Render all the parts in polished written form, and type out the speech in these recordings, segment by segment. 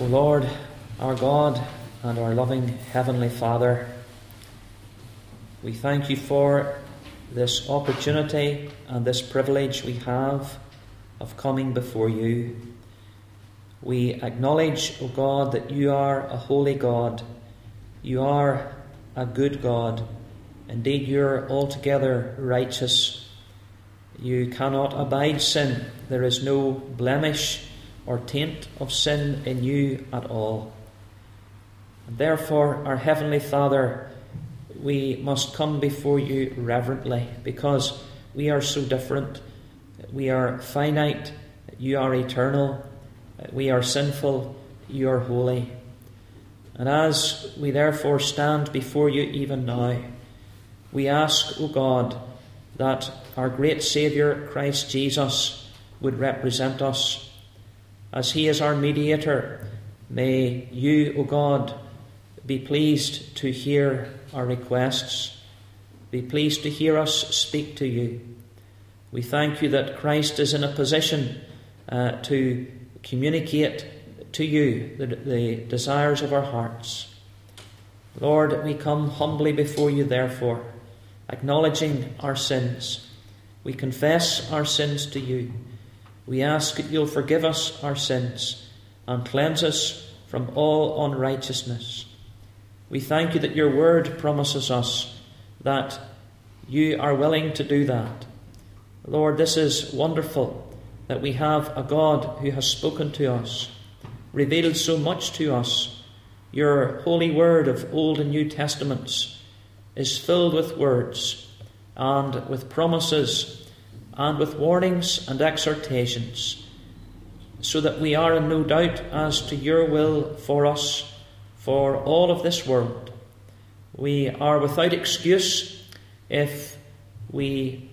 O Lord, our God and our loving Heavenly Father, we thank you for this opportunity and this privilege we have of coming before you. We acknowledge, O God, that you are a holy God. You are a good God. Indeed, you're altogether righteous. You cannot abide sin. There is no blemish or taint of sin in you at all. And therefore, our Heavenly Father, we must come before you reverently, because we are so different. We are finite, you are eternal. We are sinful, you are holy. And as we therefore stand before you even now, we ask, O God, that our great Saviour, Christ Jesus, would represent us. As he is our mediator, may you, O God, be pleased to hear our requests. Be pleased to hear us speak to you. We thank you that Christ is in a position to communicate to you the desires of our hearts. Lord, we come humbly before you, therefore, acknowledging our sins. We confess our sins to you. We ask that you'll forgive us our sins and cleanse us from all unrighteousness. We thank you that your word promises us that you are willing to do that. Lord, this is wonderful that we have a God who has spoken to us, revealed so much to us. Your holy word of Old and New Testaments is filled with words and with promises and with warnings and exhortations, so that we are in no doubt as to your will for us, for all of this world. We are without excuse if we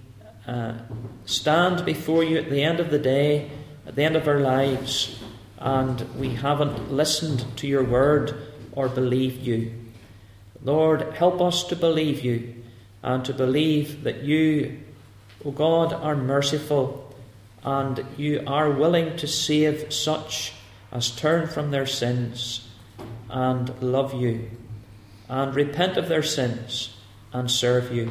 stand before you at the end of the day, at the end of our lives, and we haven't listened to your word or believed you. Lord, help us to believe you and to believe that you, O God, are merciful and you are willing to save such as turn from their sins and love you and repent of their sins and serve you.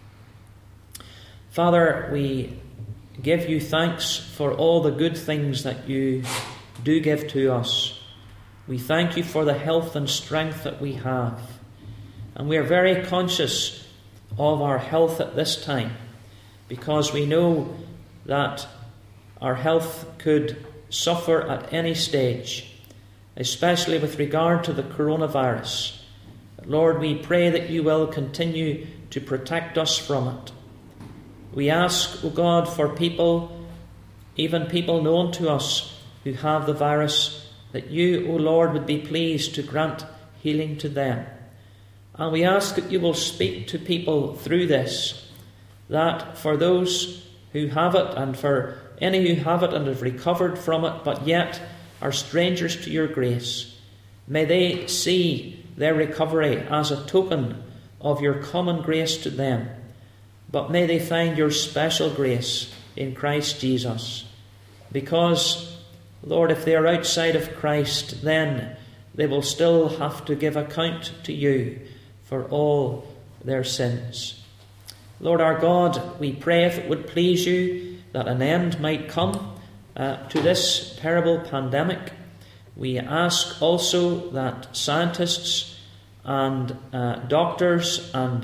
Father, we give you thanks for all the good things that you do give to us. We thank you for the health and strength that we have. And we are very conscious of our health at this time, because we know that our health could suffer at any stage, especially with regard to the coronavirus. Lord, we pray that you will continue to protect us from it. We ask, O God, for people, even people known to us who have the virus, that you, O Lord, would be pleased to grant healing to them. And we ask that you will speak to people through this, that for those who have it and for any who have it and have recovered from it but yet are strangers to your grace, may they see their recovery as a token of your common grace to them. But may they find your special grace in Christ Jesus. Because, Lord, if they are outside of Christ, then they will still have to give account to you for all their sins. Lord our God, we pray, if it would please you, that an end might come to this terrible pandemic. We ask also that scientists and doctors and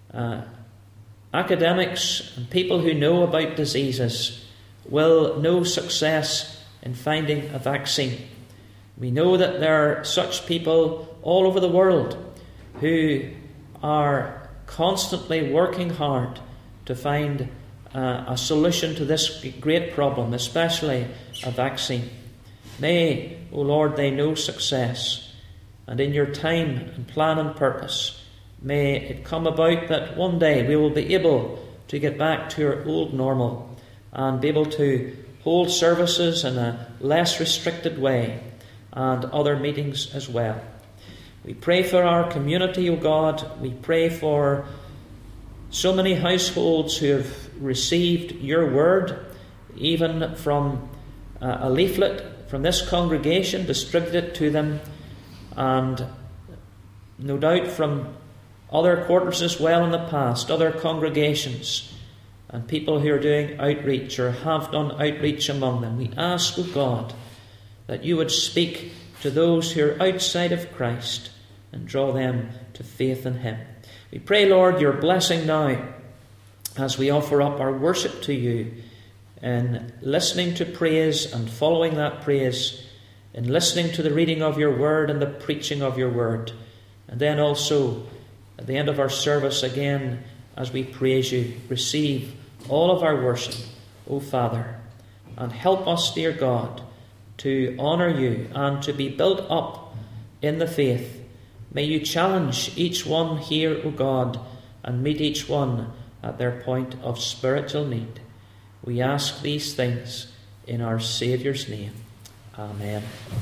academics and people who know about diseases will know success in finding a vaccine. We know that there are such people all over the world who are constantly working hard to find a solution to this great problem, especially a vaccine. May, O Lord, they know success, and in your time and plan and purpose, may it come about that one day we will be able to get back to our old normal and be able to hold services in a less restricted way and other meetings as well. We pray for our community, O God. We pray for so many households who have received your word, even from a leaflet from this congregation, distribute it to them, and no doubt from other quarters as well in the past, other congregations, and people who are doing outreach or have done outreach among them. We ask, O God, that you would speak to those who are outside of Christ and draw them to faith in him. We pray, Lord, your blessing now as we offer up our worship to you, in listening to praise and following that praise, in listening to the reading of your word and the preaching of your word, and then also at the end of our service again, as we praise you, receive all of our worship, O Father, and help us, dear God, to honour you and to be built up in the faith. May you challenge each one here, O God, and meet each one at their point of spiritual need. We ask these things in our Saviour's name. Amen.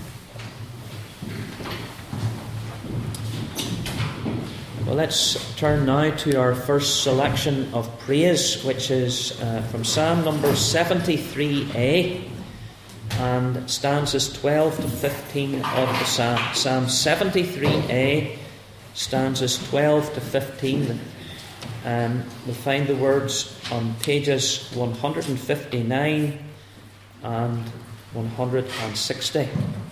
Well, let's turn now to our first selection of praise, which is from Psalm number 73a and stanzas 12 to 15 of the Psalm. Psalm 73a, stanzas 12 to 15. We find the words on pages 159 and 160.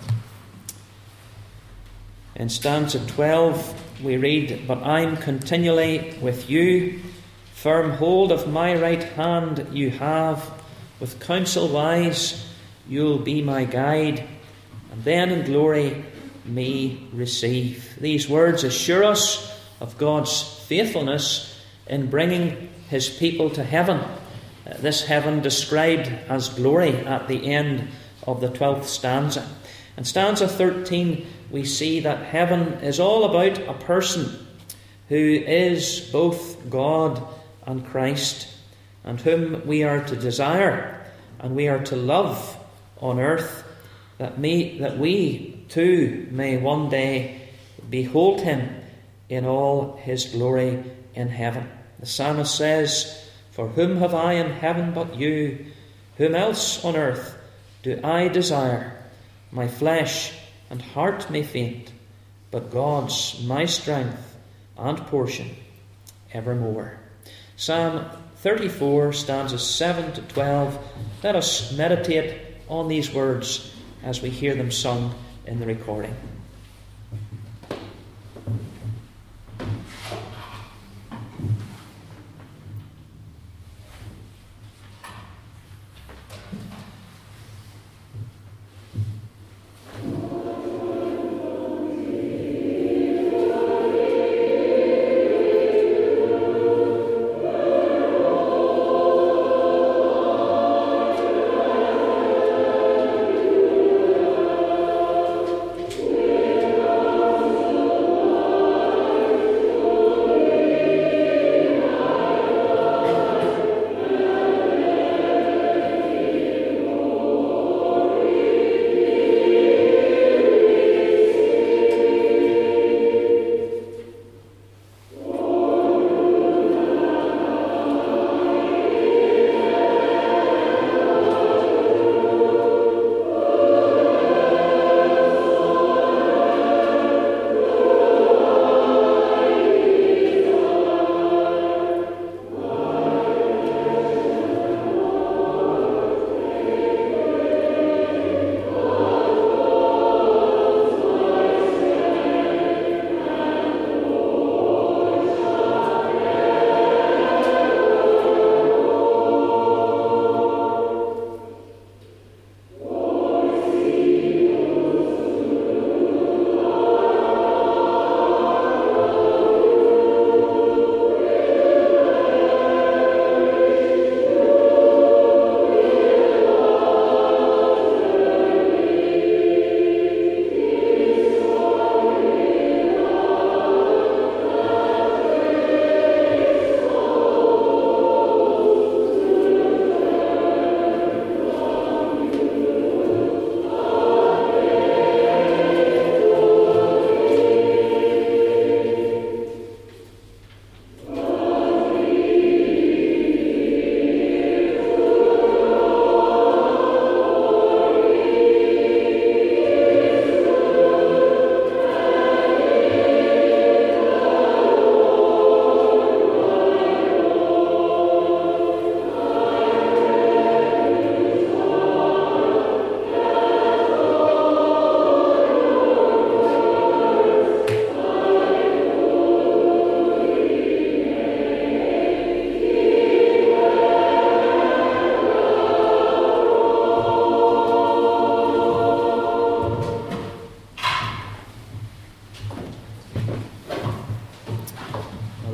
In stanza 12 we read, "But I'm continually with you, firm hold of my right hand you have, with counsel wise you'll be my guide, and then in glory me receive." These words assure us of God's faithfulness in bringing his people to heaven. This heaven described as glory at the end of the 12th stanza. In stanza 13 we see that heaven is all about a person who is both God and Christ, and whom we are to desire and we are to love on earth, that we too may one day behold him in all his glory in heaven. The psalmist says, "For whom have I in heaven but you? Whom else on earth do I desire? My flesh and heart may faint, but God's my strength and portion evermore." Psalm 34, stanzas 7 to 12. Let us meditate on these words as we hear them sung in the recording. Amen.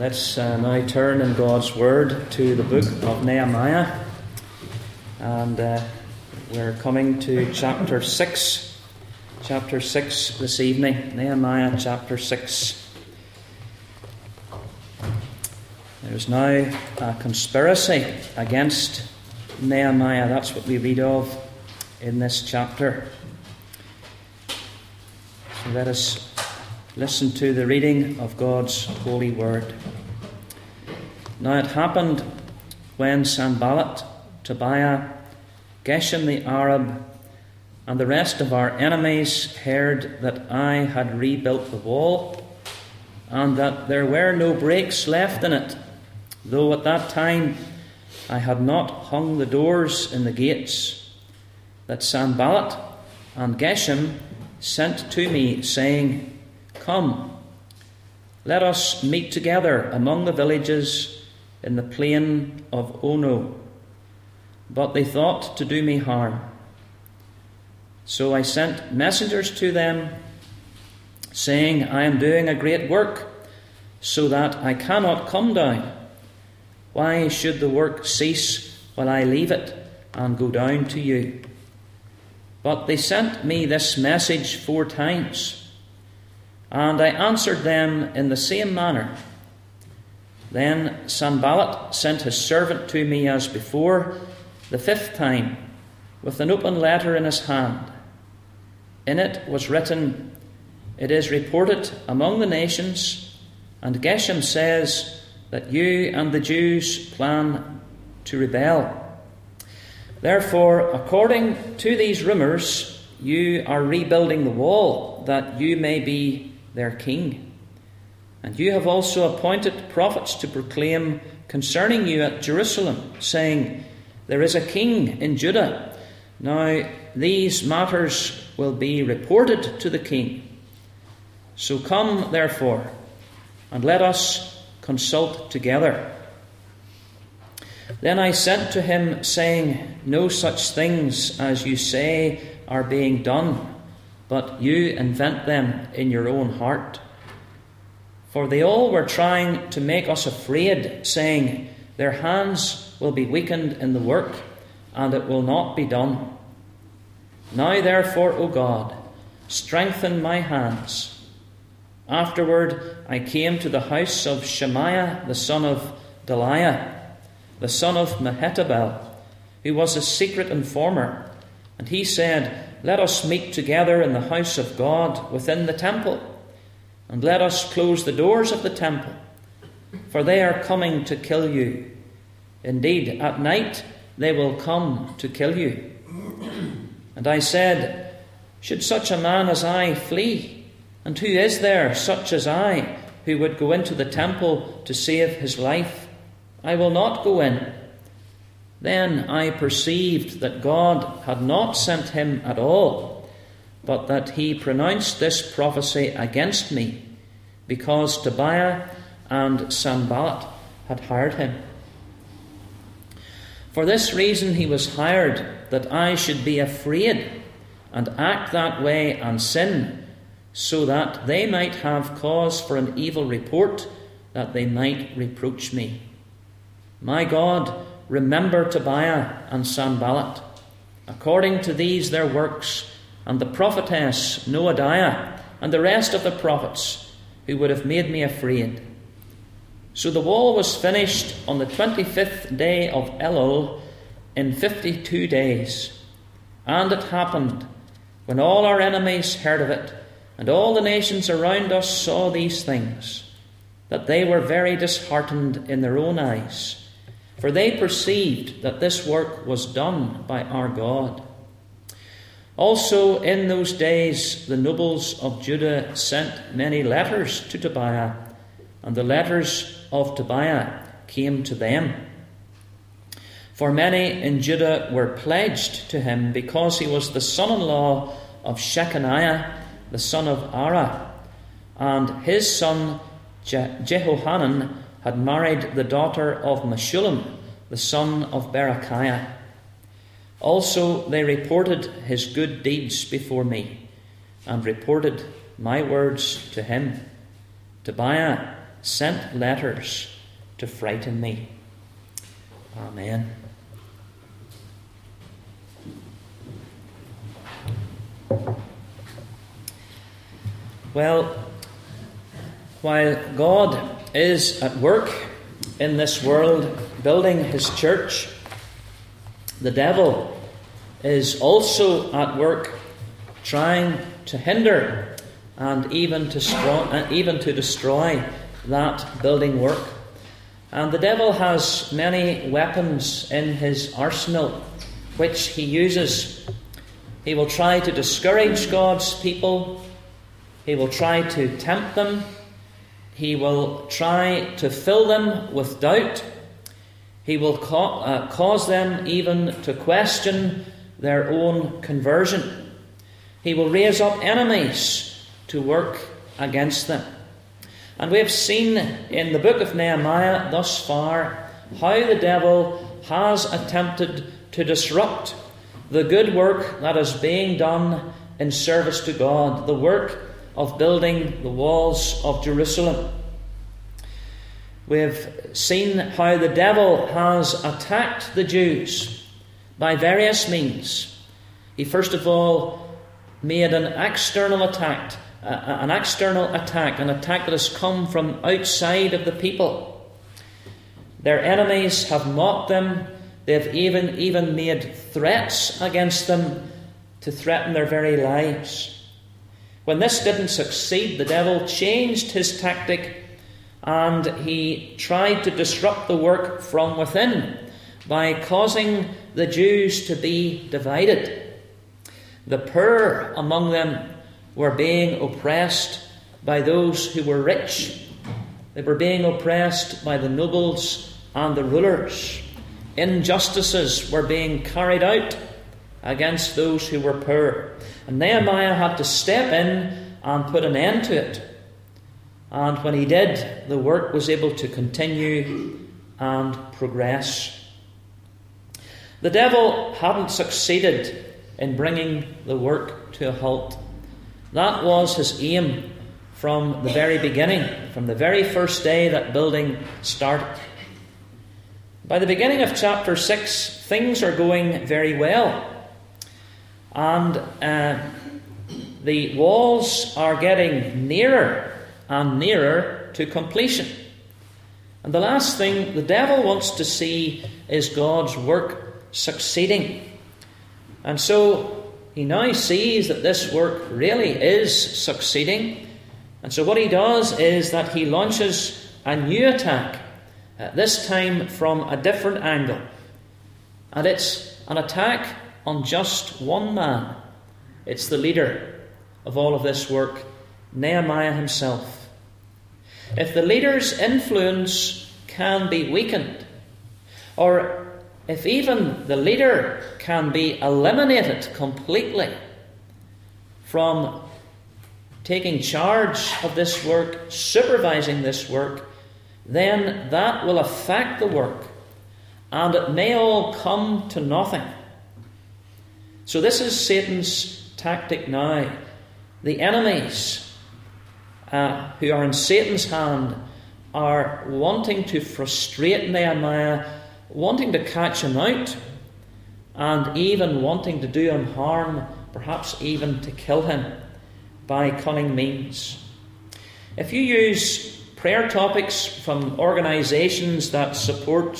Let's now turn in God's Word to the book of Nehemiah, and we're coming to chapter 6 this evening. Nehemiah chapter 6. There's now a conspiracy against Nehemiah. That's what we read of in this chapter. So let us listen to the reading of God's holy word. Now it happened when Sanballat, Tobiah, Geshem the Arab, and the rest of our enemies heard that I had rebuilt the wall, and that there were no breaks left in it, though at that time I had not hung the doors in the gates, that Sanballat and Geshem sent to me, saying, Come, let us meet together among the villages in the plain of Ono. But they thought to do me harm. So I sent messengers to them, saying, I am doing a great work, so that I cannot come down. Why should the work cease while I leave it and go down to you? But they sent me this message 4 times. And I answered them in the same manner. Then Sanballat sent his servant to me as before, the 5th time, with an open letter in his hand. In it was written, It is reported among the nations, and Geshem says that you and the Jews plan to rebel. Therefore, according to these rumours, you are rebuilding the wall, that you may be their king. And you have also appointed prophets to proclaim concerning you at Jerusalem, saying, There is a king in Judah. Now these matters will be reported to the king. So come, therefore, and let us consult together. Then I sent to him, saying, No such things as you say are being done, but you invent them in your own heart. For they all were trying to make us afraid, saying, Their hands will be weakened in the work, and it will not be done. Now therefore, O God, strengthen my hands. Afterward I came to the house of Shemaiah, the son of Delaiah, the son of Mehetabel, who was a secret informer. And he said, Let us meet together in the house of God within the temple, and let us close the doors of the temple, for they are coming to kill you. Indeed, at night they will come to kill you. And I said, Should such a man as I flee? And who is there such as I, who would go into the temple to save his life? I will not go in. Then I perceived that God had not sent him at all, but that he pronounced this prophecy against me, because Tobiah and Sanballat had hired him. For this reason he was hired, that I should be afraid and act that way and sin, so that they might have cause for an evil report, that they might reproach me. My God, remember Tobiah and Sanballat, according to these their works, and the prophetess Noadiah, and the rest of the prophets, who would have made me afraid. So the wall was finished on the 25th day of Elul, in 52 days. And it happened, when all our enemies heard of it, and all the nations around us saw these things, that they were very disheartened in their own eyes, for they perceived that this work was done by our God. Also in those days the nobles of Judah sent many letters to Tobiah, and the letters of Tobiah came to them. For many in Judah were pledged to him, because he was the son-in-law of Shechaniah, the son of Ara, and his son Jehohanan had married the daughter of Meshullam, the son of Berechiah. Also they reported his good deeds before me, and reported my words to him. Tobiah sent letters to frighten me. Amen. Well, while God is at work in this world building his church, the devil is also at work trying to hinder and even to destroy that building work. And the devil has many weapons in his arsenal which he uses. He will try to discourage God's people. He will try to tempt them. He will try to fill them with doubt. He will cause them even to question their own conversion. He will raise up enemies to work against them. And we have seen in the book of Nehemiah thus far how the devil has attempted to disrupt the good work that is being done in service to God, the work of building the walls of Jerusalem. We have seen how the devil has attacked the Jews by various means. He first of all made an external attack, an attack that has come from outside of the people. Their enemies have mocked them. They've even made threats against them to threaten their very lives. When this didn't succeed, the devil changed his tactic and he tried to disrupt the work from within by causing the Jews to be divided. The poor among them were being oppressed by those who were rich. They were being oppressed by the nobles and the rulers. Injustices were being carried out against those who were poor. And Nehemiah had to step in and put an end to it. And when he did, the work was able to continue and progress. The devil hadn't succeeded in bringing the work to a halt. That was his aim from the very beginning, from the very first day that building started. By the beginning of chapter 6, things are going very well. And the walls are getting nearer and nearer to completion. And the last thing the devil wants to see is God's work succeeding. And so he now sees that this work really is succeeding. And so what he does is that he launches a new attack, this time from a different angle. And it's an attack on just one man. It's the leader of all of this work, Nehemiah himself. If the leader's influence can be weakened, or if even the leader can be eliminated completely from taking charge of this work, supervising this work, then that will affect the work, and it may all come to nothing. So this is Satan's tactic now. The enemies who are in Satan's hand are wanting to frustrate Nehemiah, wanting to catch him out, and even wanting to do him harm, perhaps even to kill him by cunning means. If you use prayer topics from organisations that support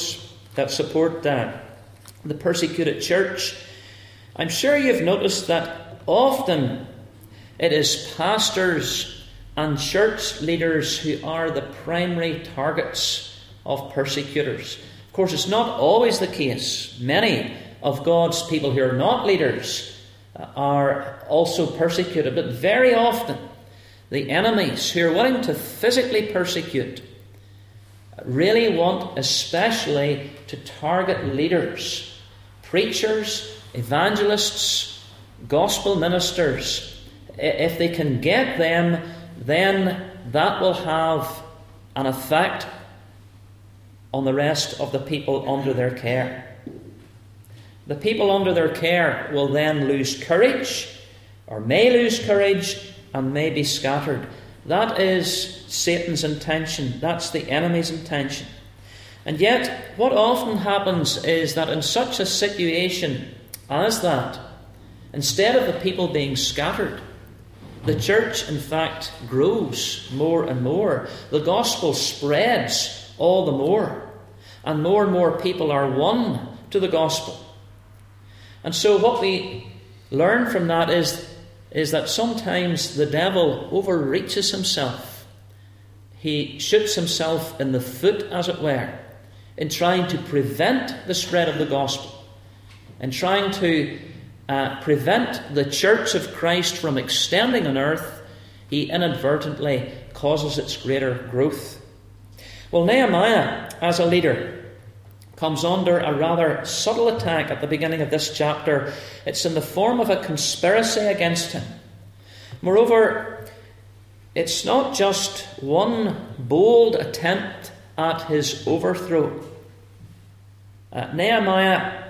the persecuted church, I'm sure you've noticed that often it is pastors and church leaders who are the primary targets of persecutors. Of course, it's not always the case. Many of God's people who are not leaders are also persecuted, but very often the enemies who are willing to physically persecute really want especially to target leaders, preachers, evangelists, gospel ministers. If they can get them, then that will have an effect on the rest of the people under their care. The people under their care will then lose courage, or may lose courage, and may be scattered. That is Satan's intention. That's the enemy's intention. And yet, what often happens is that in such a situation as that, instead of the people being scattered, the church, in fact, grows more and more. The gospel spreads all the more. And more people are won to the gospel. And so what we learn from that is that sometimes the devil overreaches himself. He shoots himself in the foot, as it were, in trying to prevent the spread of the gospel, and trying to prevent the church of Christ from extending on earth. He inadvertently causes its greater growth. Well, Nehemiah, as a leader, comes under a rather subtle attack at the beginning of this chapter. It's in the form of a conspiracy against him. Moreover, it's not just one bold attempt at his overthrow. Nehemiah,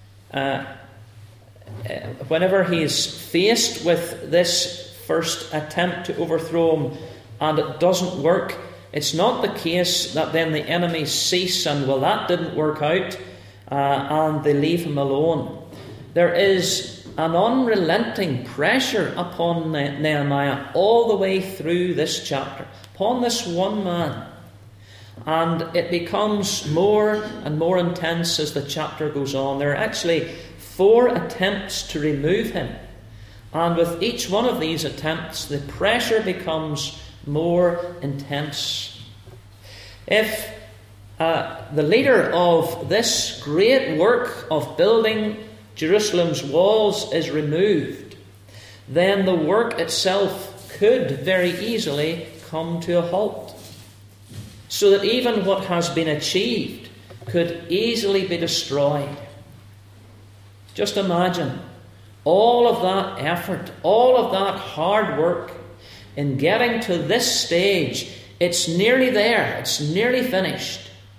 whenever he is faced with this first attempt to overthrow him and it doesn't work, it's not the case that then the enemies cease and, well, that didn't work out, and they leave him alone. There is an unrelenting pressure upon Nehemiah all the way through this chapter, upon this one man. And it becomes more and more intense as the chapter goes on. There are actually 4 attempts to remove him. And with each one of these attempts, the pressure becomes more intense. If the leader of this great work of building Jerusalem's walls is removed, then the work itself could very easily come to a halt, so that even what has been achieved could easily be destroyed. Just imagine all of that effort, all of that hard work in getting to this stage. It's nearly there, it's nearly finished.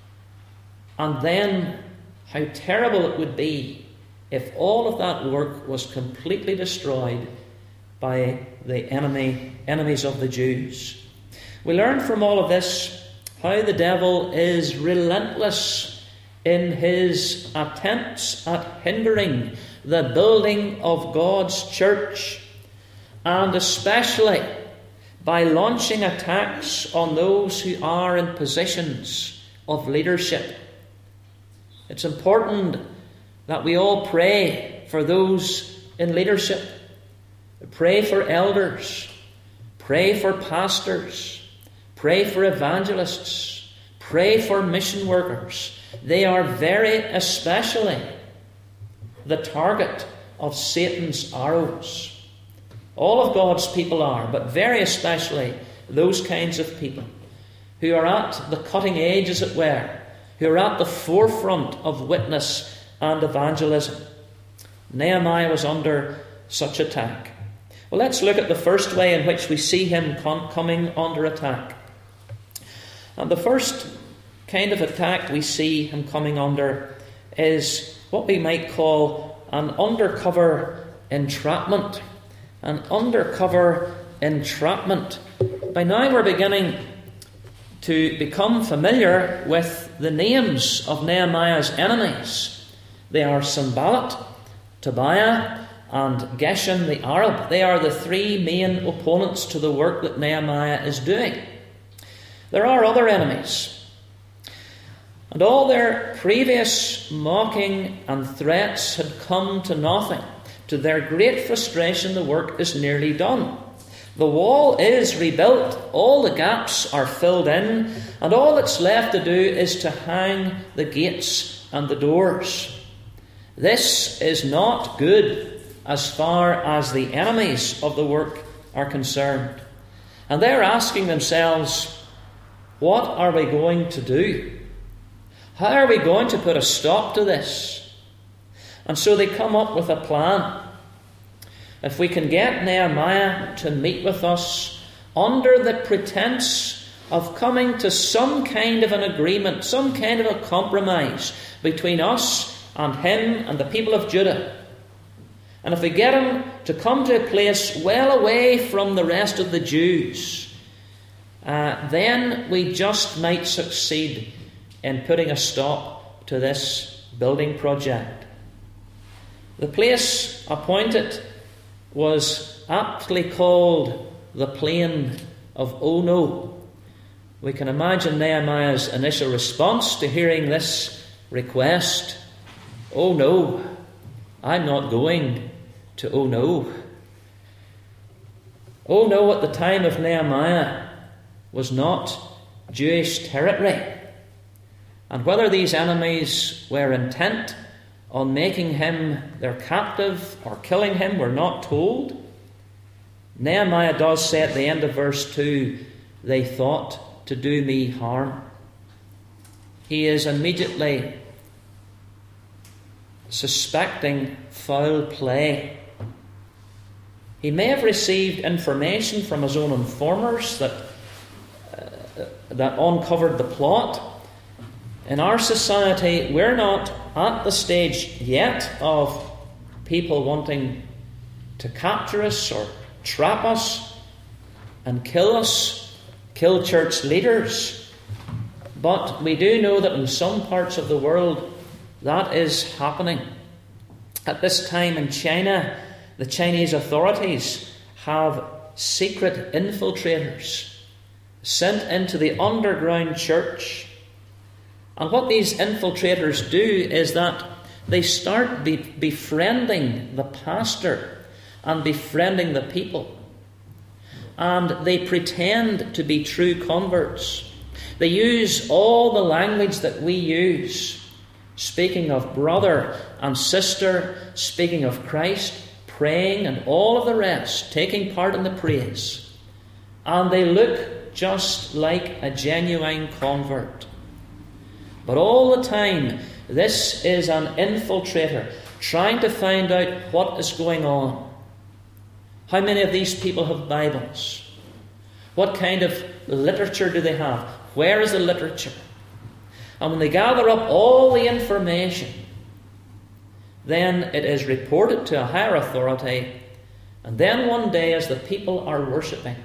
And then how terrible it would be if all of that work was completely destroyed by the enemies of the Jews. We learn from all of this how the devil is relentless in his attempts at hindering the building of God's church, and especially by launching attacks on those who are in positions of leadership. It's important that we all pray for those in leadership. Pray for elders. Pray for pastors. Pray for evangelists. Pray for mission workers. They are very especially the target of Satan's arrows. All of God's people are, but very especially those kinds of people who are at the cutting edge, as it were, who are at the forefront of witness and evangelism. Nehemiah was under such attack. Well, let's look at the first way in which we see him coming under attack. And the first kind of attack we see him coming under is what we might call an undercover entrapment. An undercover entrapment. By now we're beginning to become familiar with the names of Nehemiah's enemies. They are Sanballat, Tobiah, and Geshem the Arab. They are the 3 main opponents to the work that Nehemiah is doing. There are other enemies. And all their previous mocking and threats had come to nothing. To their great frustration, the work is nearly done. The wall is rebuilt, all the gaps are filled in, and all that's left to do is to hang the gates and the doors. This is not good as far as the enemies of the work are concerned. And they're asking themselves, what are we going to do? How are we going to put a stop to this? And so they come up with a plan. If we can get Nehemiah to meet with us under the pretense of coming to some kind of an agreement, some kind of a compromise between us and him and the people of Judah, and if we get him to come to a place well away from the rest of the Jews, then we just might succeed in putting a stop to this building project. The place appointed was aptly called the Plain of Ono. We can imagine Nehemiah's initial response to hearing this request. Oh no, I'm not going to Ono. Ono at the time of Nehemiah was not Jewish territory. And whether these enemies were intent on making him their captive or killing him, we're not told. Nehemiah does say at the end of verse 2, they thought to do me harm. He is immediately suspecting foul play. He may have received information from his own informers that uncovered the plot. In our society, we're not at the stage yet of people wanting to capture us or trap us and kill church leaders. But we do know that in some parts of the world that is happening. At this time in China, the Chinese authorities have secret infiltrators sent into the underground church. And what these infiltrators do is that they start befriending the pastor and befriending the people. And they pretend to be true converts. They use all the language that we use, speaking of brother and sister, speaking of Christ, praying and all of the rest, taking part in the praise. And they look just like a genuine convert. But all the time, this is an infiltrator trying to find out what is going on. How many of these people have Bibles? What kind of literature do they have? Where is the literature? And when they gather up all the information, then it is reported to a higher authority. And then one day, as the people are worshipping,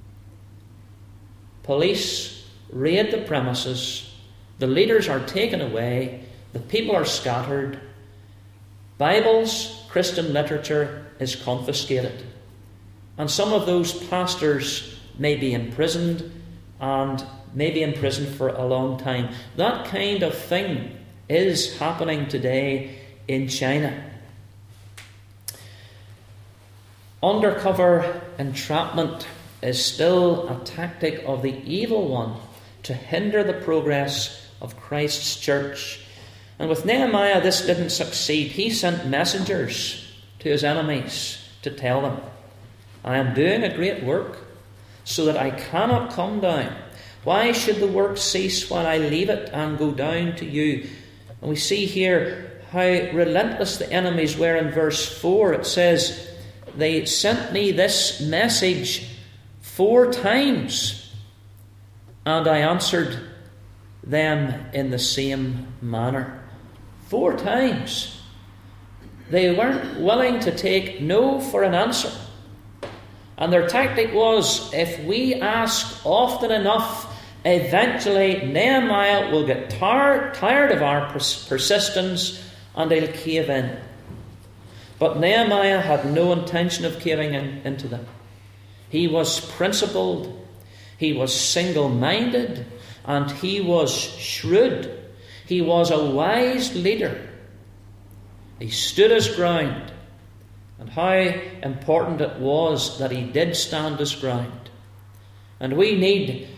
police raid the premises. The leaders are taken away. The people are scattered. Bibles, Christian literature is confiscated. And some of those pastors may be imprisoned and may be imprisoned for a long time. That kind of thing is happening today in China. Undercover entrapment is still a tactic of the evil one to hinder the progress of Christ's church. And with Nehemiah, this didn't succeed. He sent messengers to his enemies to tell them, I am doing a great work so that I cannot come down. Why should the work cease while I leave it and go down to you? And we see here how relentless the enemies were in verse 4. It says, they sent me this message 4 times, and I answered them in the same manner. 4 times. They weren't willing to take no for an answer. And their tactic was, if we ask often enough, eventually Nehemiah will get tired of our persistence and he'll cave in. But Nehemiah had no intention of caving into them. He was principled, he was single-minded, and he was shrewd. He was a wise leader. He stood his ground. And how important it was that he did stand his ground. And the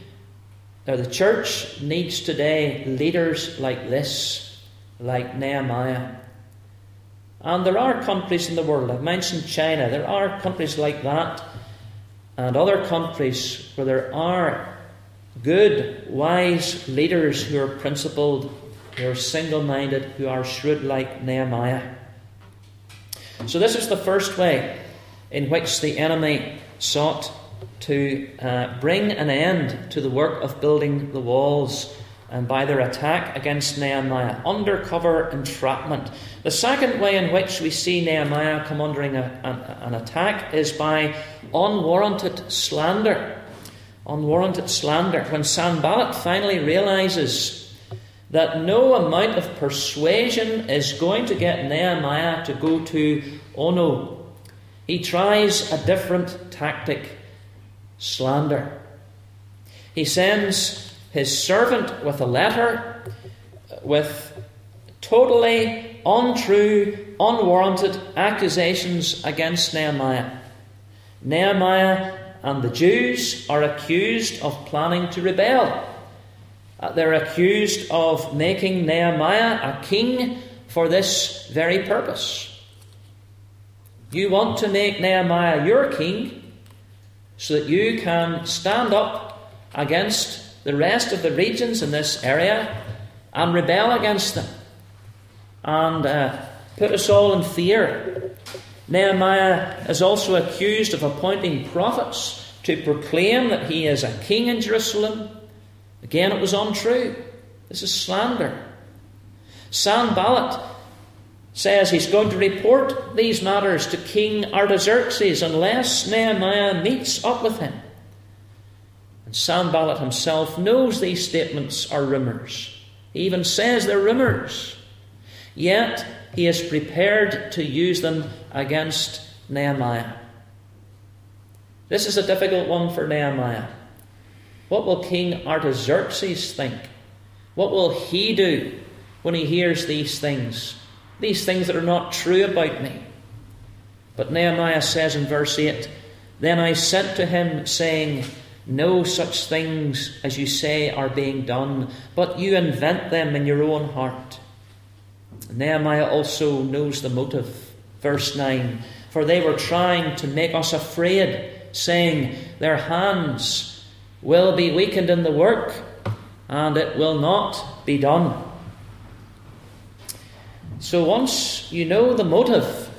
church needs today leaders like this, like Nehemiah. And there are countries in the world, I've mentioned China, there are countries like that, and other countries where there are good, wise leaders who are principled, who are single-minded, who are shrewd like Nehemiah. So this is the first way in which the enemy sought to bring an end to the work of building the walls, and by their attack against Nehemiah, undercover entrapment. The second way in which we see Nehemiah come under an attack is by unwarranted slander. unwarranted slander. When Sanballat finally realizes that no amount of persuasion is going to get Nehemiah to go to Ono, he tries a different tactic: slander. He sends his servant with a letter with totally untrue, unwarranted accusations against Nehemiah. Nehemiah and the Jews are accused of planning to rebel. They're accused of making Nehemiah a king for this very purpose. You want to make Nehemiah your king so that you can stand up against the rest of the regions in this area and rebel against them and put us all in fear. Nehemiah is also accused of appointing prophets to proclaim that he is a king in Jerusalem. Again, it was untrue. This is slander. Sanballat says he's going to report these matters to King Artaxerxes unless Nehemiah meets up with him. And Sanballat himself knows these statements are rumours. He even says they're rumours. Yet he is prepared to use them against Nehemiah. This is a difficult one for Nehemiah. What will King Artaxerxes think? What will he do when he hears these things that are not true about me? But Nehemiah says in verse 8, "Then I sent to him, saying, no such things as you say are being done, but you invent them in your own heart." Nehemiah also knows the motive. Verse 9, "For they were trying to make us afraid, saying, their hands will be weakened in the work, and it will not be done." So once you know the motive,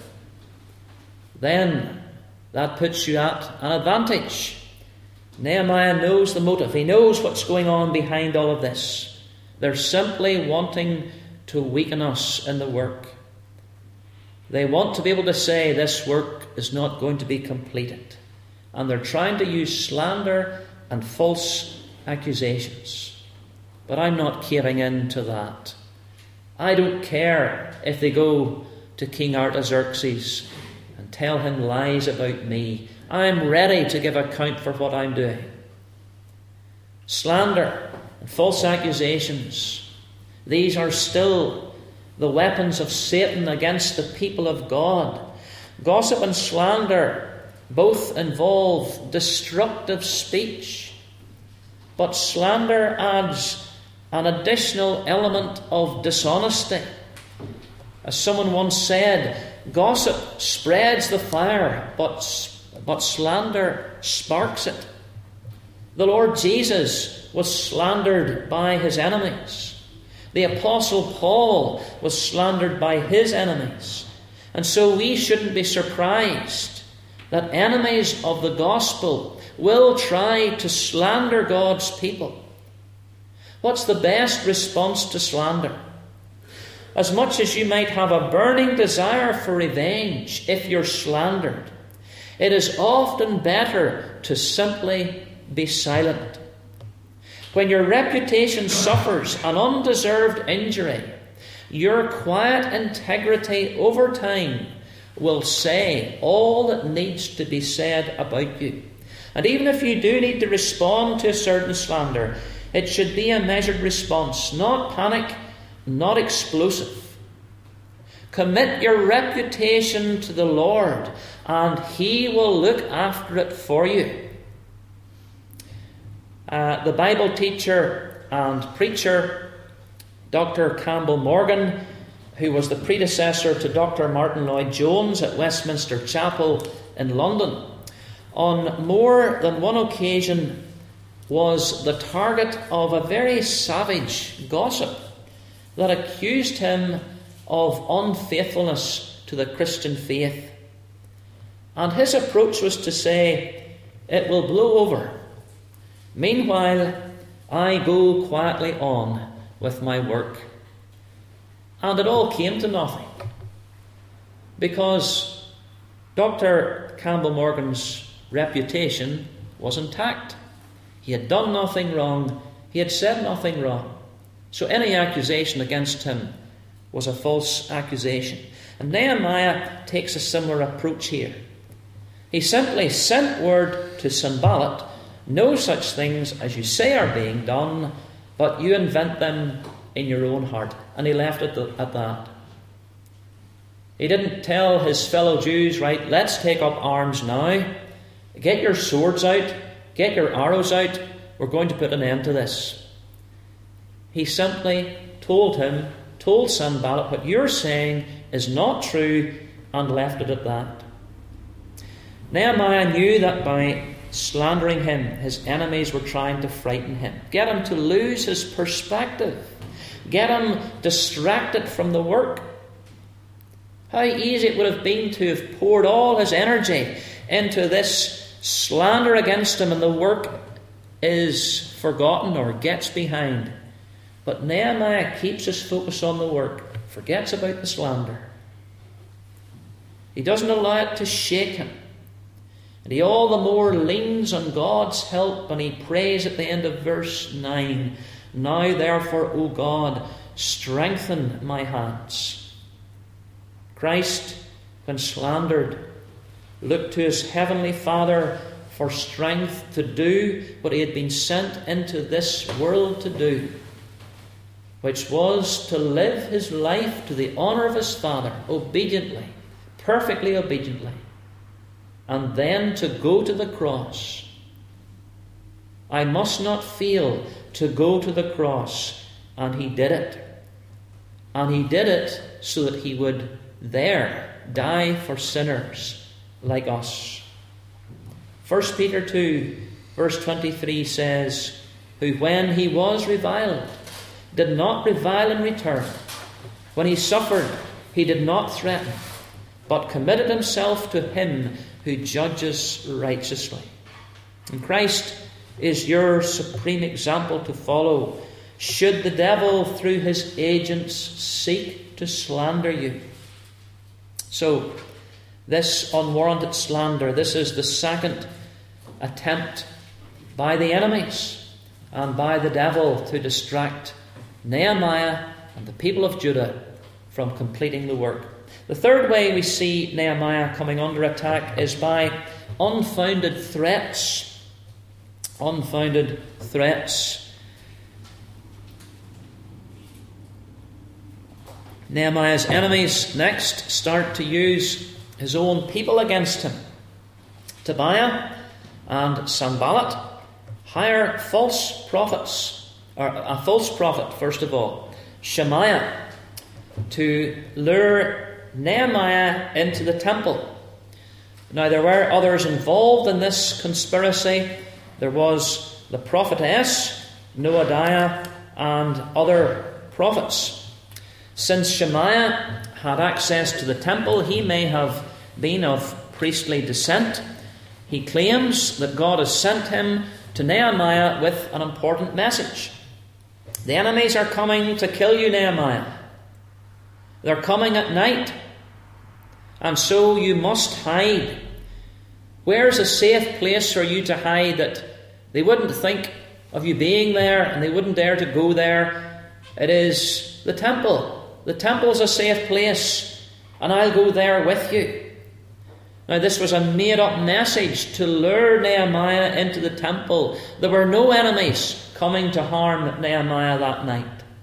then that puts you at an advantage. Nehemiah knows the motive. He knows what's going on behind all of this. They're simply wanting to weaken us in the work. They want to be able to say this work is not going to be completed. And they're trying to use slander and false accusations. But I'm not caving in to that. I don't care if they go to King Artaxerxes and tell him lies about me. I'm ready to give account for what I'm doing. Slander and false accusations, these are still the weapons of Satan against the people of God. Gossip and slander both involve destructive speech, but slander adds an additional element of dishonesty. As someone once said, gossip spreads the fire, but slander sparks it. The Lord Jesus was slandered by his enemies. The Apostle Paul was slandered by his enemies. And so we shouldn't be surprised that enemies of the gospel will try to slander God's people. What's the best response to slander? As much as you might have a burning desire for revenge if you're slandered, it is often better to simply be silent. When your reputation suffers an undeserved injury, your quiet integrity over time will say all that needs to be said about you. And even if you do need to respond to a certain slander, it should be a measured response, not panic, not explosive. Commit your reputation to the Lord, and He will look after it for you. The Bible teacher and preacher, Dr. Campbell Morgan, who was the predecessor to Dr. Martin Lloyd-Jones at Westminster Chapel in London, on more than one occasion was the target of a very savage gossip that accused him of unfaithfulness to the Christian faith. And his approach was to say, it will blow over. Meanwhile, I go quietly on with my work. And it all came to nothing, because Dr. Campbell Morgan's reputation was intact. He had done nothing wrong. He had said nothing wrong. So any accusation against him was a false accusation. And Nehemiah takes a similar approach here. He simply sent word to Sanballat, no such things as you say are being done, but you invent them in your own heart. And he left it at that. He didn't tell his fellow Jews, right, let's take up arms now. Get your swords out. Get your arrows out. We're going to put an end to this. He simply told Sanballat, what you're saying is not true, and left it at that. Nehemiah knew that by slandering him, his enemies were trying to frighten him, get him to lose his perspective, get him distracted from the work. How easy it would have been to have poured all his energy into this slander against him, and the work is forgotten or gets behind. But Nehemiah keeps his focus on the work, forgets about the slander. He doesn't allow it to shake him. And he all the more leans on God's help, and he prays at the end of verse 9, now therefore, O God, strengthen my hands. Christ, when slandered, looked to his heavenly Father for strength to do what he had been sent into this world to do, which was to live his life to the honour of his Father, obediently, perfectly obediently, and then to go to the cross. I must not fail to go to the cross. And he did it. And he did it so that he would there die for sinners like us. 1 Peter 2 verse 23 says, who when he was reviled, did not revile in return. When he suffered, he did not threaten, but committed himself to him who judges righteously. And Christ is your supreme example to follow, should the devil through his agents seek to slander you. So, this unwarranted slander, this is the second attempt by the enemies and by the devil to distract Nehemiah and the people of Judah from completing the work. The third way we see Nehemiah coming under attack is by unfounded threats. Unfounded threats. Nehemiah's enemies next start to use his own people against him. Tobiah and Sanballat hire false prophets, or a false prophet first of all, Shemaiah, to lure Nehemiah into the temple. Now there were others involved in this conspiracy. There was the prophetess, Noadiah, and other prophets. Since Shemaiah had access to the temple, he may have been of priestly descent. He claims that God has sent him to Nehemiah with an important message. The enemies are coming to kill you, Nehemiah. They're coming at night, and so you must hide. Where's a safe place for you to hide that they wouldn't think of you being there and they wouldn't dare to go there? It is the temple. The temple is a safe place, and I'll go there with you. Now, this was a made-up message to lure Nehemiah into the temple. There were no enemies coming to harm Nehemiah that night.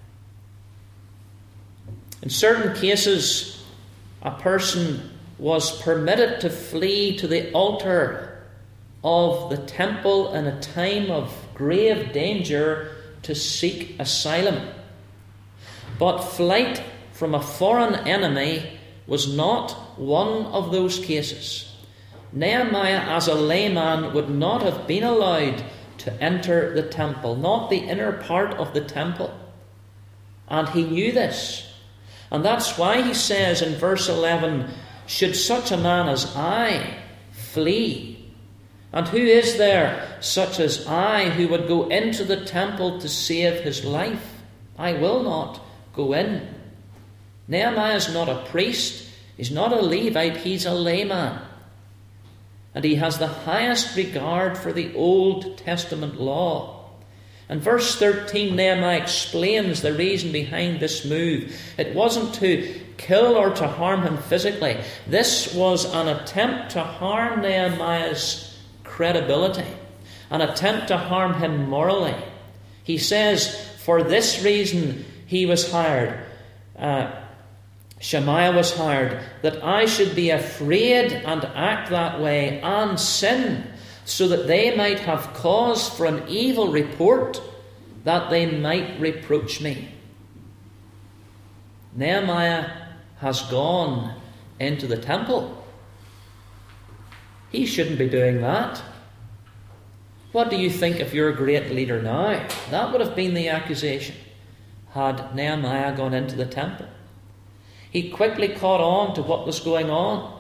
In certain cases, a person was permitted to flee to the altar of the temple in a time of grave danger to seek asylum. But flight from a foreign enemy was not one of those cases. Nehemiah, as a layman, would not have been allowed to enter the temple, not the inner part of the temple. And he knew this. And that's why he says in verse 11, should such a man as I flee? And who is there such as I who would go into the temple to save his life? I will not go in. Nehemiah is not a priest. He's not a Levite. He's a layman. And he has the highest regard for the Old Testament law. And verse 13, Nehemiah explains the reason behind this move. It wasn't to kill or to harm him physically. This was an attempt to harm Nehemiah's credibility, an attempt to harm him morally. He says, for this reason he was hired. Shemaiah was hired, that I should be afraid and act that way and sin, so that they might have cause for an evil report, that they might reproach me. Nehemiah has gone into the temple. He shouldn't be doing that. What do you think if you're a great leader now? That would have been the accusation had Nehemiah gone into the temple. He quickly caught on to what was going on.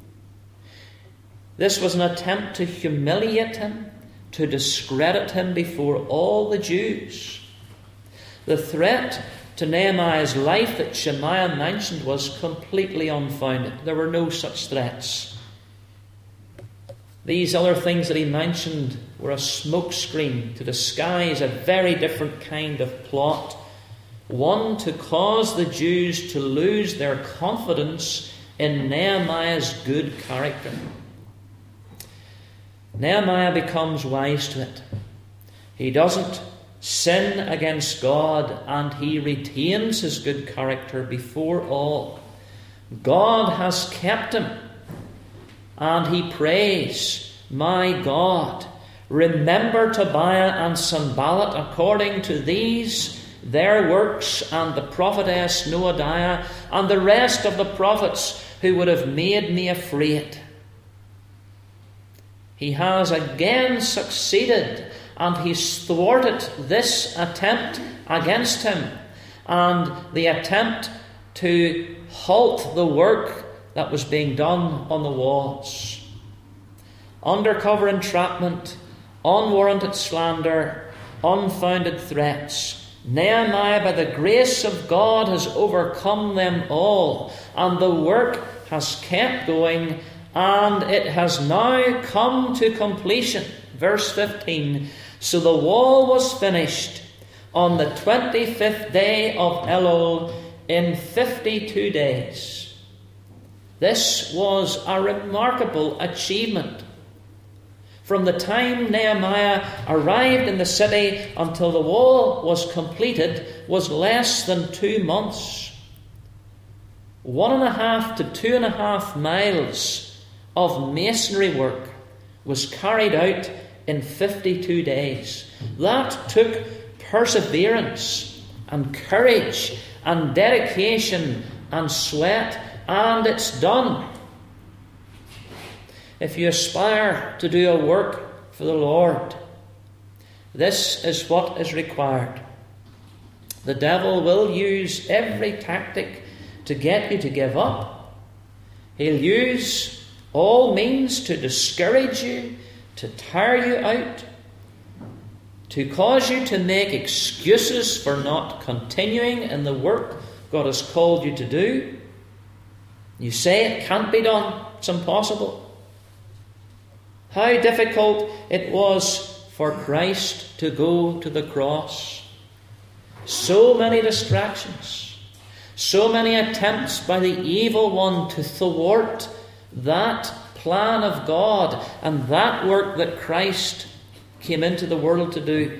This was an attempt to humiliate him, to discredit him before all the Jews. The threat to Nehemiah's life that Shemaiah mentioned was completely unfounded. There were no such threats. These other things that he mentioned were a smokescreen to disguise a very different kind of plot. One to cause the Jews to lose their confidence in Nehemiah's good character. Nehemiah becomes wise to it. He doesn't sin against God, and he retains his good character before all. God has kept him, and he prays, my God, remember Tobiah and Sanballat according to these their works, and the prophetess Noadiah, and the rest of the prophets who would have made me afraid. He has again succeeded, and he's thwarted this attempt against him, and the attempt to halt the work that was being done on the walls. Undercover entrapment, unwarranted slander, unfounded threats. Nehemiah, by the grace of God, has overcome them all, and the work has kept going, and it has now come to completion. Verse 15, so the wall was finished on the 25th day of Elul in 52 days. This was a remarkable achievement. From the time Nehemiah arrived in the city until the wall was completed was less than 2 months. 1.5 to 2.5 miles of masonry work was carried out in 52 days. That took perseverance and courage and dedication and sweat, and it's done. If you aspire to do a work for the Lord, this is what is required. The devil will use every tactic to get you to give up. He'll use all means to discourage you, to tire you out, to cause you to make excuses for not continuing in the work God has called you to do. You say it can't be done, it's impossible. How difficult it was for Christ to go to the cross. So many distractions, so many attempts by the evil one to thwart that plan of God and that work that Christ came into the world to do.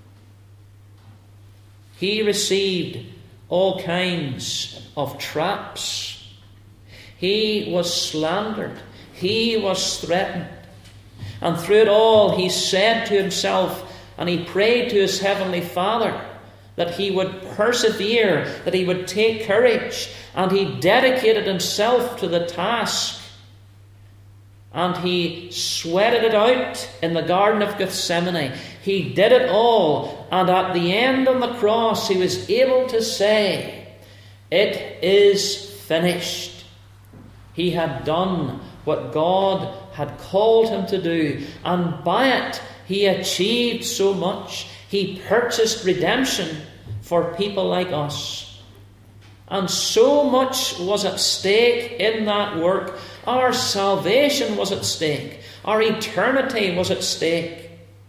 He received all kinds of traps. He was slandered. He was threatened. And through it all, he said to himself, and he prayed to his heavenly Father, that he would persevere, that he would take courage, and he dedicated himself to the task. And he sweated it out in the Garden of Gethsemane. He did it all, and at the end on the cross, he was able to say, it is finished. He had done what God had called him to do, and by it he achieved so much. He purchased redemption for people like us, and so much was at stake in that work. Our salvation was at stake. Our eternity was at stake.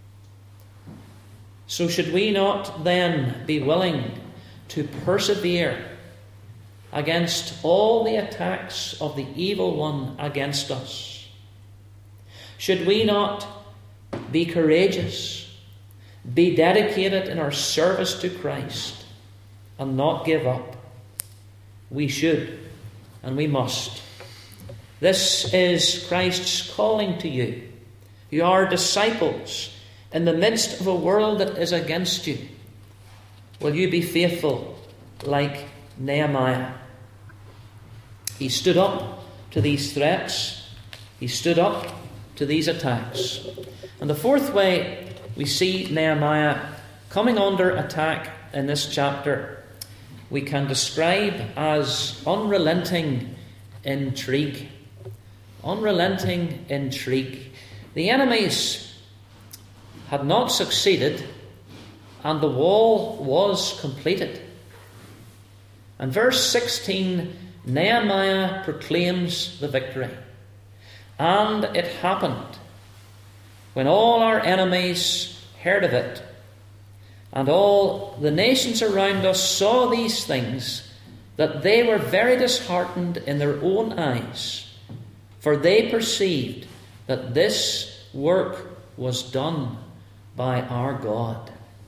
So should we not then be willing to persevere against all the attacks of the evil one against us? Should we not be courageous, be dedicated in our service to Christ, and not give up? We should, and we must. This is Christ's calling to you. You are disciples in the midst of a world that is against you. Will you be faithful like Nehemiah? He stood up to these threats. He stood up to these attacks. And the fourth way we see Nehemiah coming under attack in this chapter, we can describe as unrelenting intrigue. Unrelenting intrigue. The enemies had not succeeded, and the wall was completed. And verse 16, Nehemiah proclaims the victory. And it happened, when all our enemies heard of it, and all the nations around us saw these things, that they were very disheartened in their own eyes, for they perceived that this work was done by our God.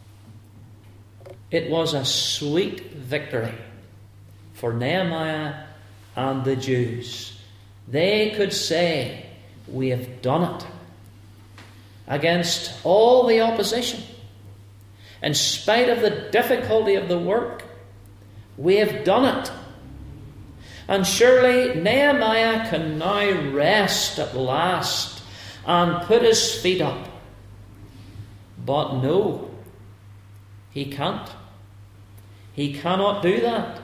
It was a sweet victory for Nehemiah and the Jews. They could say, we have done it. Against all the opposition, in spite of the difficulty of the work, we have done it. And surely Nehemiah can now rest at last and put his feet up. But no, he can't. He cannot do that.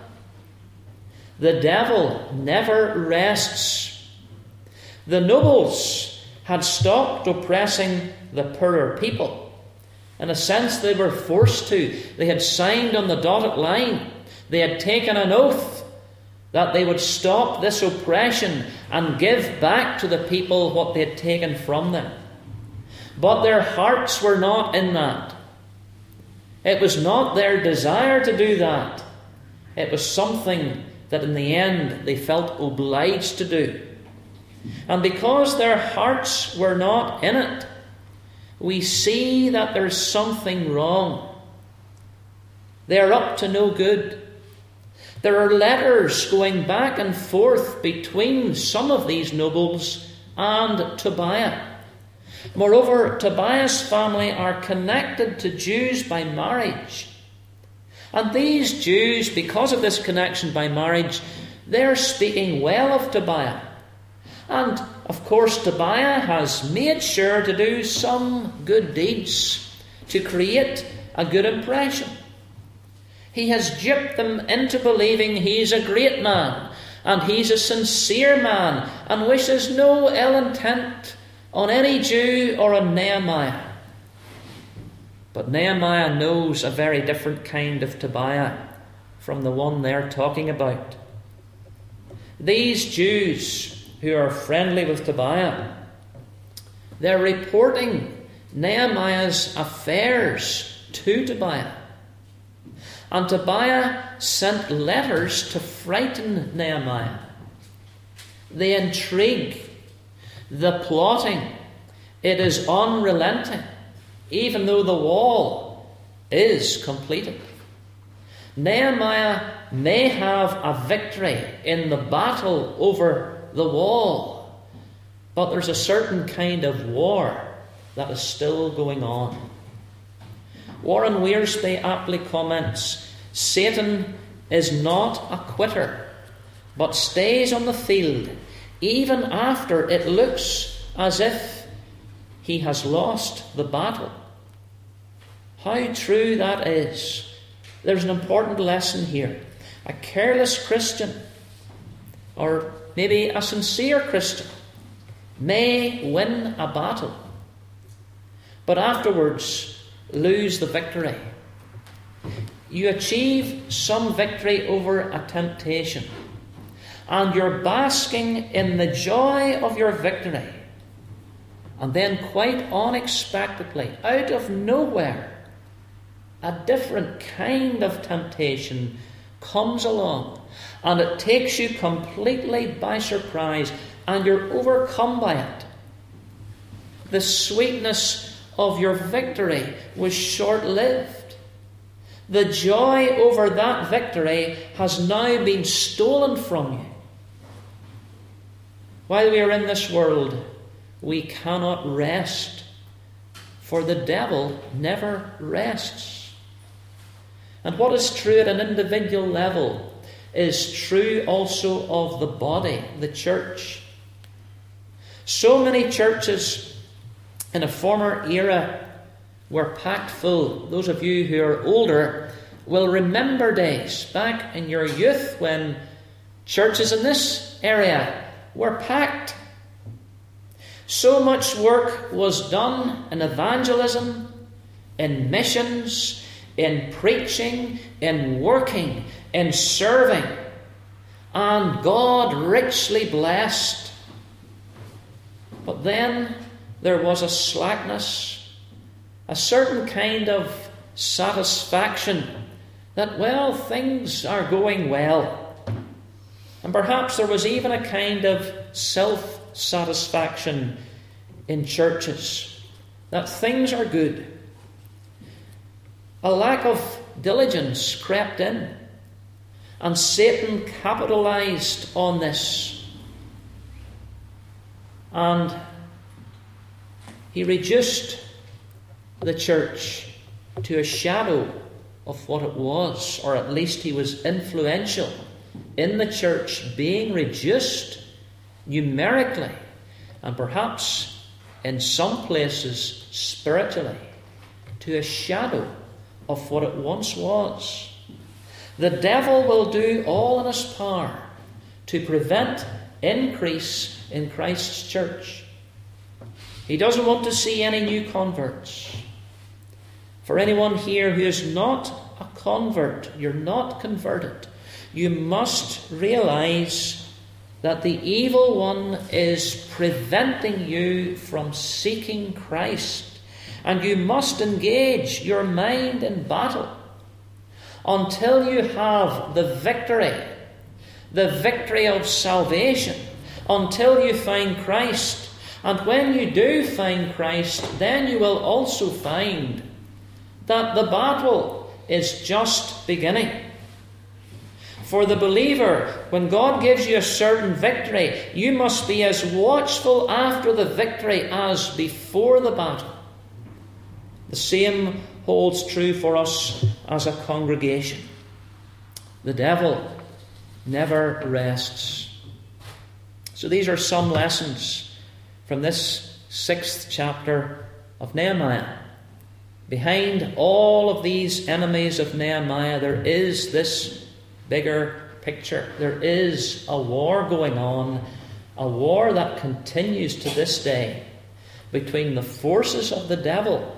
The devil never rests. The nobles had stopped oppressing the poorer people. In a sense, they were forced to. They had signed on the dotted line. They had taken an oath that they would stop this oppression and give back to the people what they had taken from them. But their hearts were not in that. It was not their desire to do that. It was something that in the end they felt obliged to do. And because their hearts were not in it, we see that there's something wrong. They're up to no good. There are letters going back and forth between some of these nobles and Tobiah. Moreover, Tobiah's family are connected to Jews by marriage. And these Jews, because of this connection by marriage, they're speaking well of Tobiah. And, of course, Tobiah has made sure to do some good deeds to create a good impression. He has duped them into believing he's a great man and he's a sincere man and wishes no ill intent on any Jew or on Nehemiah. But Nehemiah knows a very different kind of Tobiah from the one they're talking about. These Jews who are friendly with Tobiah, they're reporting Nehemiah's affairs to Tobiah. And Tobiah sent letters to frighten Nehemiah. The intrigue, the plotting, it is unrelenting, even though the wall is completed. Nehemiah may have a victory in the battle over the wall, but there's a certain kind of war that is still going on. Warren Wiersbe aptly comments, Satan is not a quitter, but stays on the field even after it looks as if he has lost the battle. How true that is. There's an important lesson here. A careless Christian, or maybe a sincere Christian, may win a battle, but afterwards lose the victory. You achieve some victory over a temptation, and you're basking in the joy of your victory. And then quite unexpectedly, out of nowhere, a different kind of temptation comes along, and it takes you completely by surprise, and you're overcome by it. The sweetness of your victory was short-lived. The joy over that victory has now been stolen from you. While we are in this world, we cannot rest, for the devil never rests. And what is true at an individual level is true also of the body, the church. So many churches in a former era were packed full. Those of you who are older will remember days back in your youth when churches in this area were packed. So much work was done in evangelism, in missions, in preaching, in working, in serving, and God richly blessed. But then there was a slackness, a certain kind of satisfaction that, well, things are going well. And perhaps there was even a kind of self-satisfaction in churches, that things are good. A lack of diligence crept in, and Satan capitalized on this. And he reduced the church to a shadow of what it was, or at least he was influential in the church being reduced numerically, and perhaps in some places spiritually, to a shadow of what it once was. The devil will do all in his power to prevent increase in Christ's church. He doesn't want to see any new converts. For anyone here who is not a convert, you're not converted, you must realize that the evil one is preventing you from seeking Christ. And you must engage your mind in battle until you have the victory of salvation, until you find Christ. And when you do find Christ, then you will also find that the battle is just beginning. For the believer, when God gives you a certain victory, you must be as watchful after the victory as before the battle. The same holds true for us as a congregation. The devil never rests. So these are some lessons from this 6th chapter of Nehemiah. Behind all of these enemies of Nehemiah, there is this bigger picture. There is a war going on, a war that continues to this day between the forces of the devil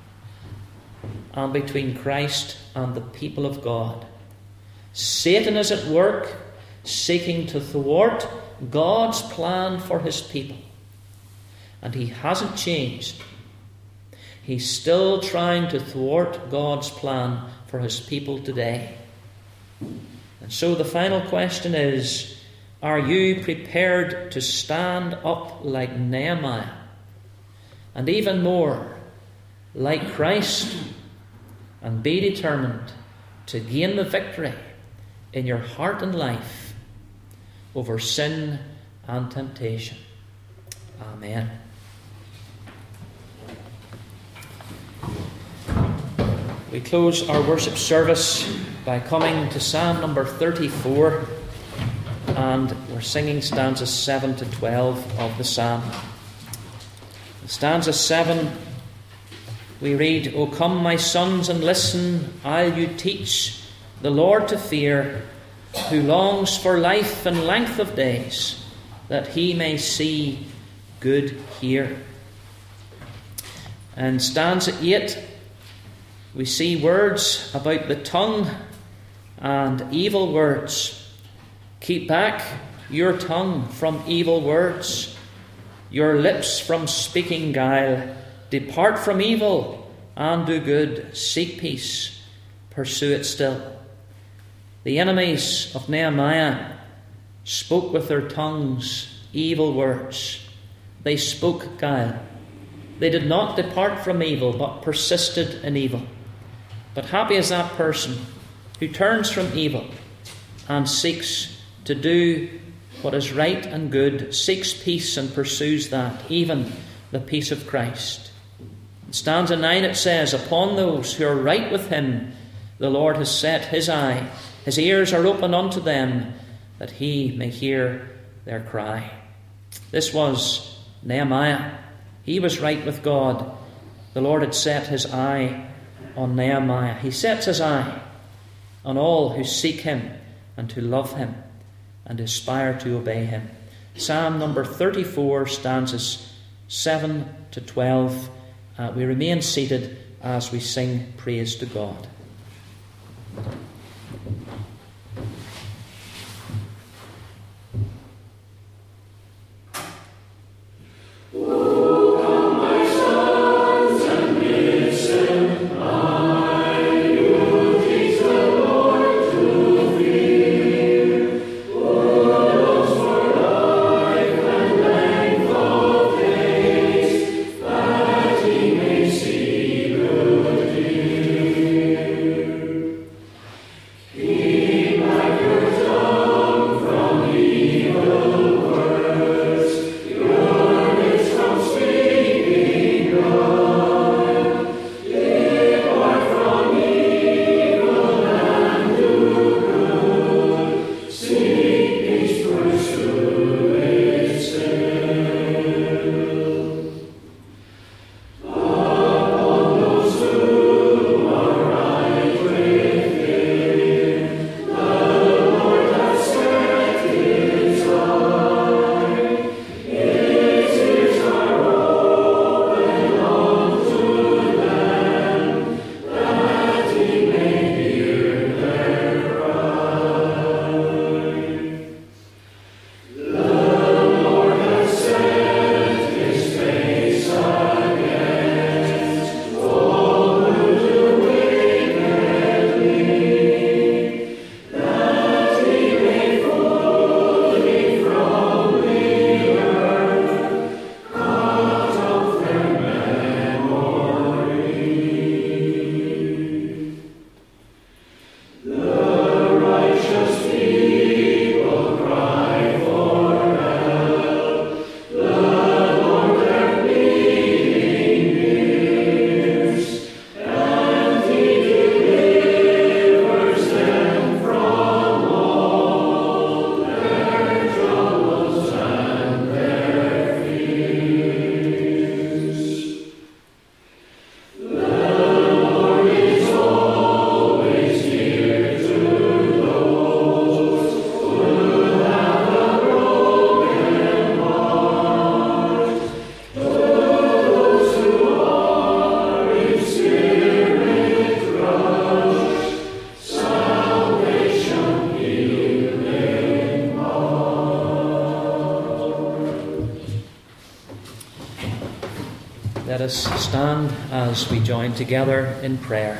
and between Christ and the people of God. Satan is at work seeking to thwart God's plan for his people. And he hasn't changed. He's still trying to thwart God's plan for his people today. And so the final question is, are you prepared to stand up like Nehemiah? And even more, like Christ, and be determined to gain the victory in your heart and life over sin and temptation. Amen. We close our worship service by coming to Psalm number 34, and we're singing stanzas 7 to 12 of the psalm. Stanza 7, we read, O come, my sons, and listen, I'll you teach the Lord to fear, who longs for life and length of days, that he may see good here. And stanza 8, we see words about the tongue and evil words. Keep back your tongue from evil words. your lips from speaking guile. Depart from evil and do good. Seek peace, pursue it still. The enemies of Nehemiah spoke with their tongues evil words. They spoke guile. They did not depart from evil, but persisted in evil. But happy is that person who turns from evil and seeks to do what is right and good, seeks peace and pursues that, even the peace of Christ. In stanza 9 it says, upon those who are right with him, the Lord has set his eye. His ears are open unto them, that he may hear their cry. This was Nehemiah. He was right with God. The Lord had set his eye on Nehemiah. He sets his eye on all who seek him and who love him and aspire to obey him. Psalm number 34, stanzas 7 to 12. We remain seated as we sing praise to God. Let us stand as we join together in prayer.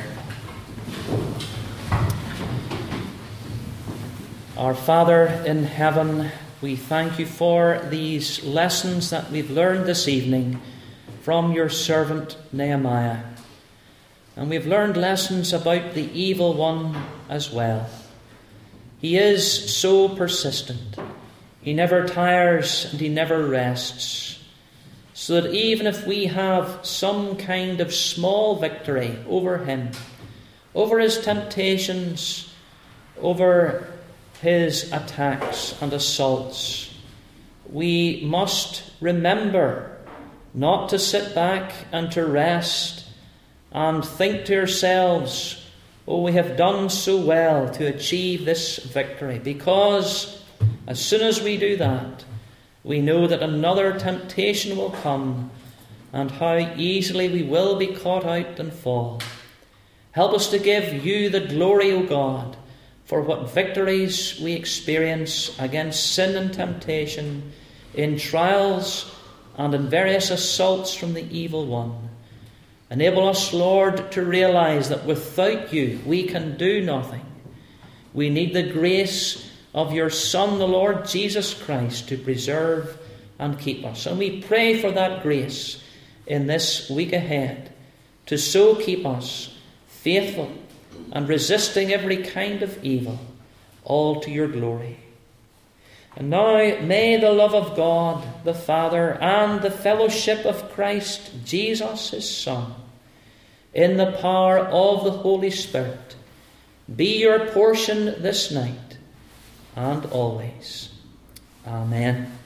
Our Father in heaven, we thank you for these lessons that we've learned this evening from your servant Nehemiah. And we've learned lessons about the evil one as well. He is so persistent. He never tires and he never rests. So that even if we have some kind of small victory over him, over his temptations, over his attacks and assaults, we must remember not to sit back and to rest and think to ourselves, oh, we have done so well to achieve this victory. Because as soon as we do that, we know that another temptation will come, and how easily we will be caught out and fall. Help us to give you the glory, O God, for what victories we experience against sin and temptation in trials and in various assaults from the evil one. Enable us, Lord, to realize that without you we can do nothing. We need the grace of your Son, the Lord Jesus Christ, to preserve and keep us. And we pray for that grace in this week ahead, to so keep us faithful and resisting every kind of evil, all to your glory. And now may the love of God the Father and the fellowship of Christ Jesus his Son, in the power of the Holy Spirit, be your portion this night and always. Amen.